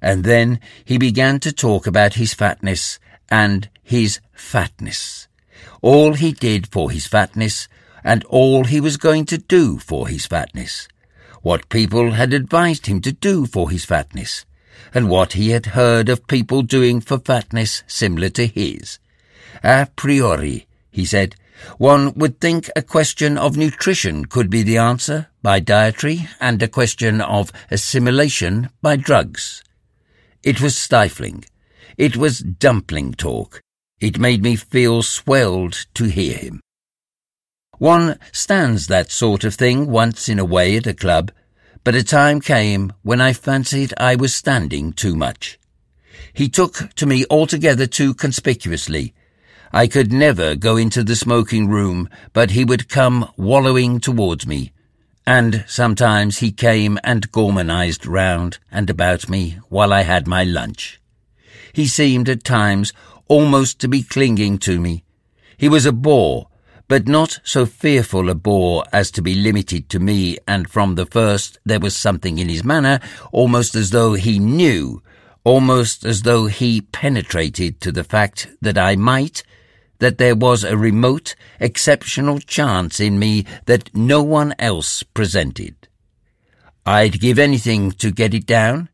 And then he began to talk about his fatness and his fatness. All he did for his fatness, and all he was going to do for his fatness. What people had advised him to do for his fatness, and what he had heard of people doing for fatness similar to his. A priori, he said, one would think a question of nutrition could be the answer by dietary and a question of assimilation by drugs. It was stifling. It was dumpling talk. It made me feel swelled to hear him. One stands that sort of thing once in a way at a club, but a time came when I fancied I was standing too much. He took to me altogether too conspicuously. I could never go into the smoking room, but he would come wallowing towards me, and sometimes he came and gormanized round and about me while I had my lunch. He seemed at times almost to be clinging to me. He was a bore, but not so fearful a bore as to be limited to me, and from the first there was something in his manner, almost as though he knew, almost as though he penetrated to the fact that I might, that there was a remote, exceptional chance in me that no one else presented. I'd give anything to get it down,